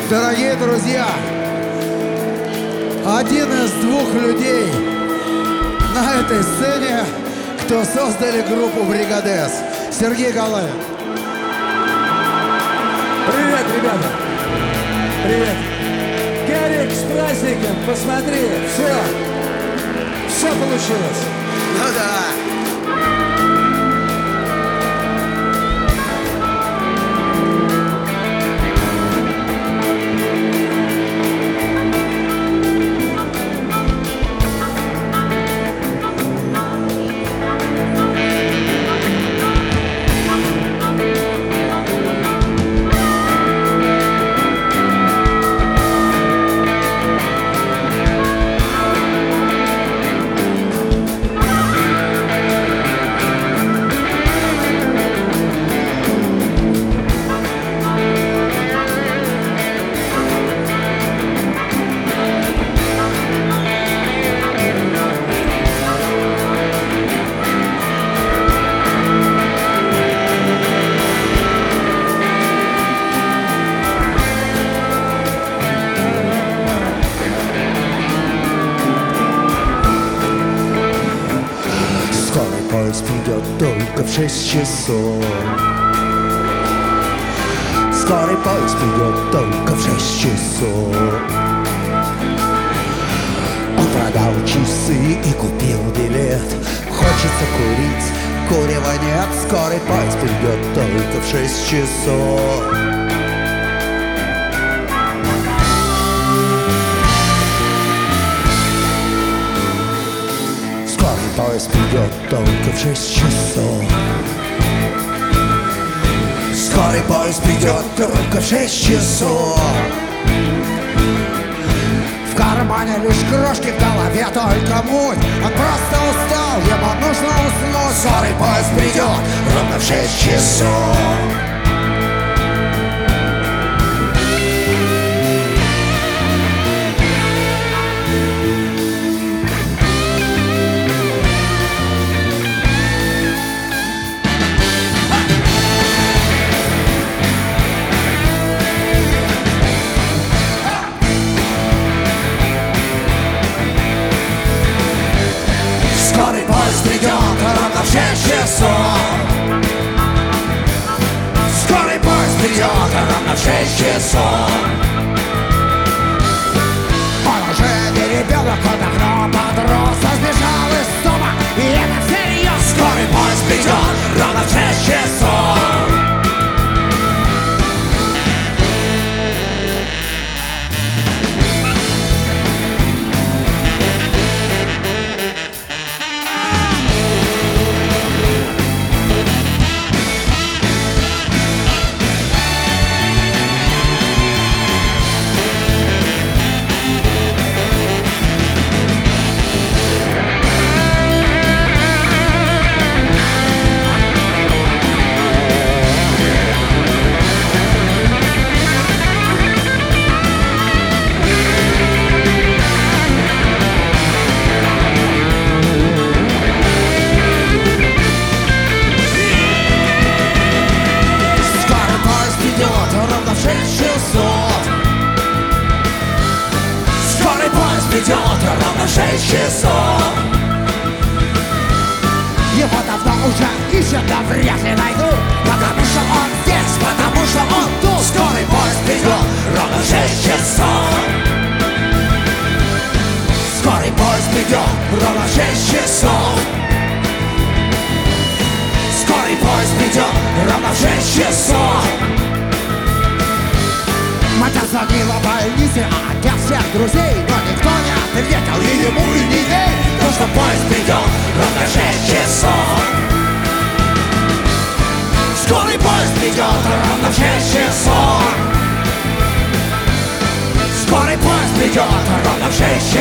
Дорогие друзья, один из двух людей на этой сцене, кто создали группу «Бригадес», Сергей Галаев. Привет, ребята! Привет! Гарик, с праздником! Посмотри, все получилось! Ну да! Поезд придет только в 6 часов. Скорый поезд придет только в 6 часов. Он продал часы и купил билет. Хочется курить, курева нет. Скорый поезд придет только в 6 часов. Поезд придет только в 6 часов. Скорый поезд придет только в 6 часов. В кармане лишь крошки, в голове только муть. Он просто устал, ему нужно уснуть. Скорый поезд придет ровно в 6 часов. Скорый поезд придет ровно в 6 часов. Скорый поезд придет ровно в 6 часов. Он уже не ребенок, он давно подрос. Он сбежал из дома, и это всерьез. Скорый поезд придет ровно в 6 часов. Придет ровно в 6 часов. Его давно уже ищут, да вряд ли найду. Потому что он здесь, потому что он тут. Скорый поезд придет ровно в 6 часов. Скорый поезд придет ровно в 6 часов. Скорый поезд придет ровно в 6 часов. Мать звонила в больнице, а отец всех друзей. Но никто не ответил и ему, и не ей. То, что поезд придет ровно в 6 часов. Скорый поезд придет ровно в 6 часов. Скорый поезд придет ровно в 6 часов.